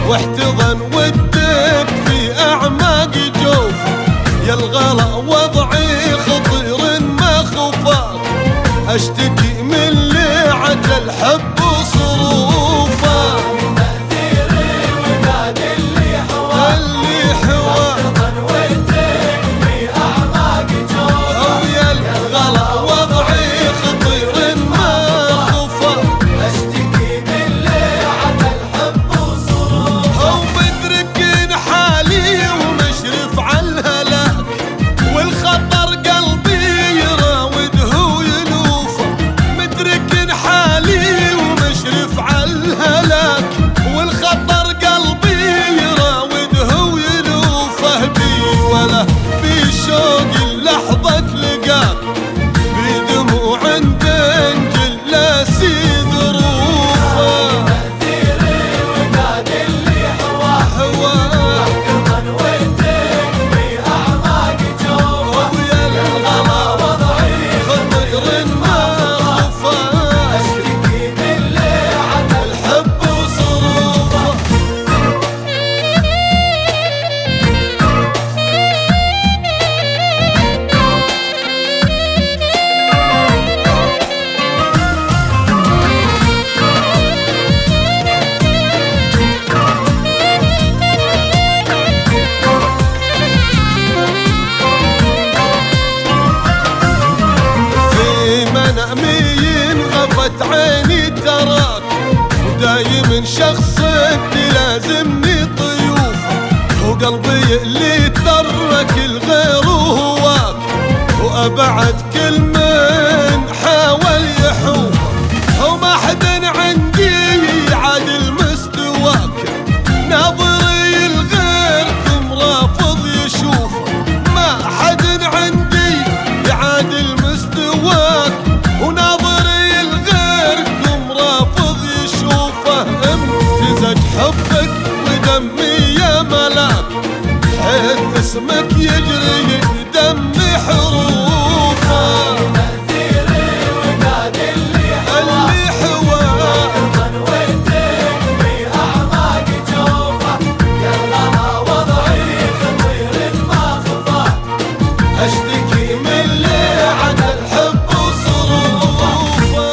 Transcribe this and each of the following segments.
واحتضن ودك في أعماق جوفه. يا الغلا وضعي خطير ما خفاك، أشتكي من لعة الحب وصروفه. تأثيري وداد اللي حواك واحتضن ودك في أعماق جوفه. يا الغلا وضعي خطير ما خفاك، أشتكي من لعة الحب وصروفه. ومدرك حالي ومشرف على الهلاك، والخطر قلبي يراوده ويلوفه. مدرك حالي ومشرف على الهلاك، والخطر قلبي يراوده ويلوفه. بي ولا بي شوق اللحظة لقاك، بدموع تنجل لاسي ظروفه. تأثيري وداد اللي حواك واحتضن ودك في أعماق جوفه. ويا الغلا وضعي خطير ما خفاك، أشتكي من لعة الحب وصروفه. في منامي غفت عيني تراك، ودايم شخصك تلازمني ضيوفه. وقلبي اللي ترك الغير وهواك، وأبعد كل من حاول يحوفه. وما حد عندي عادل مستواك، ناظري الغيركم رافض يشوفه. ما حد عندي يعادل مستواك، وناظري الغيركم رافض يشوفه. امتزج حبك ودمي يا ملاك، حيث اسمك يجري دمي حروفه. تأثيري وداد اللي اللي حواك واحتضن ودك في أعماق جوفه. يا الغلا وضعي خطير ما خفاك، أشتكي من لعة الحب وصروفه.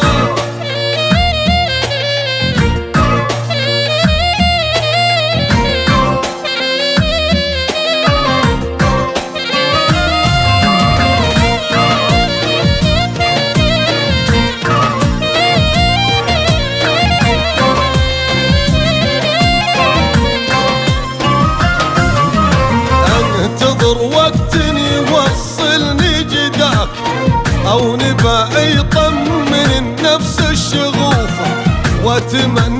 انتظر وقت يوصلني جداك، او نبا يطمن النفس الشغوفه. واتمنى